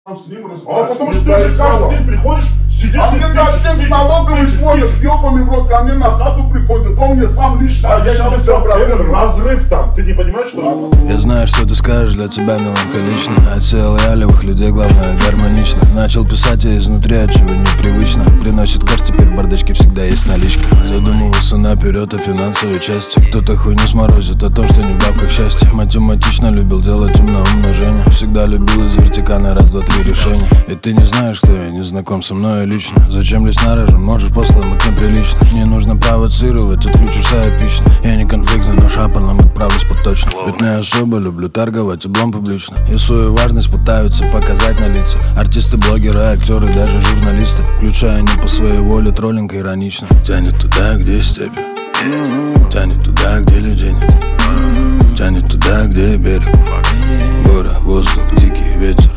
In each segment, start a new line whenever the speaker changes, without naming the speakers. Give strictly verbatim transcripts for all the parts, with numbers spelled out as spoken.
с ним
А
разбираться.
потому что ты же каждый день приходишь, сидишь...
А мне каждый день с налоговой звонят, ёбаный в рот, ко мне на хату приходят, он мне сам лично
А я тебе
обещал
сказал,
проблемы.
разрыв там, ты не понимаешь, что...
Я знаю, что ты скажешь, для тебя меланхолично. От сил лялевых людей главное гармонично. Начал писать я изнутри, от чего непривычно. Приносит кэш, теперь в бардачке всегда есть наличка. Задумывался наперед о финансовой части. Кто-то хуйню сморозит о том, что не в бабках счастье. Математично любил делать умное умножение. Всегда любил из вертикальной раз, два, три решения. И ты не знаешь, кто я, не знаком со мной лично. Зачем лезть на рожу, можешь после мыть неприлично. Не нужно провоцировать, отключишься эпично. Я не конфликтный, но шапаном отправлюсь поточно. Ведь не особо люблю торговать облом публично. И свою важность пытаются показать на лица. Артисты, блогеры, актеры, даже журналисты. Включая не по своей воле, троллинг иронично. Тянет туда, где степи. Тянет туда, где людей нет. Тянет туда, где берег. Горы, воздух, дикий ветер.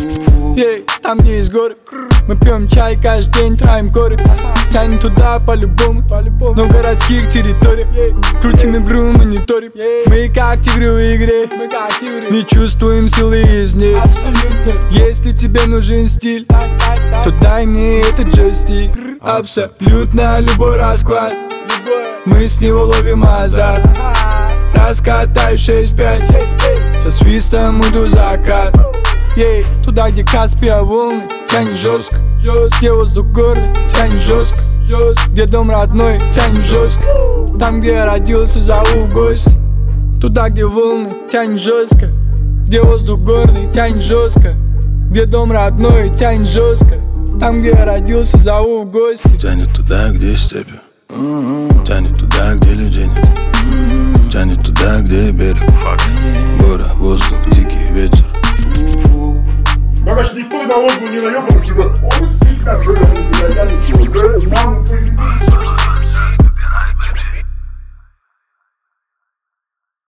Ей, там где есть горы. Мы пьем чай каждый день, траем коры. Тянем туда по-любому, но в городских территориях. Крутим игру в мониторе. Мы как тигры в игре, не чувствуем силы из них. Если тебе нужен стиль, то дай мне этот джойстик. Абсолютно любой расклад, мы с него ловим азарт. Раскатаю шесть пять, со свистом иду закат. Ей, туда, где Каспия волны, тянет жестко, где воздух горный, тянет жестко, где дом родной, тянет жестко. Там, где я родился, зову в гости. Туда, где волны, тянет жестко, где воздух горный, тянет жестко, где дом родной, тянет жестко. Там, где я родился, зову в гости.
Тянет туда, где степи. Тянет туда, где людей нет. Тянет туда, где берег. Горы, воздух, дикий ветер.
Бабаш, никто и налогу не наебал тебя.
Он всегда жил, я ничего,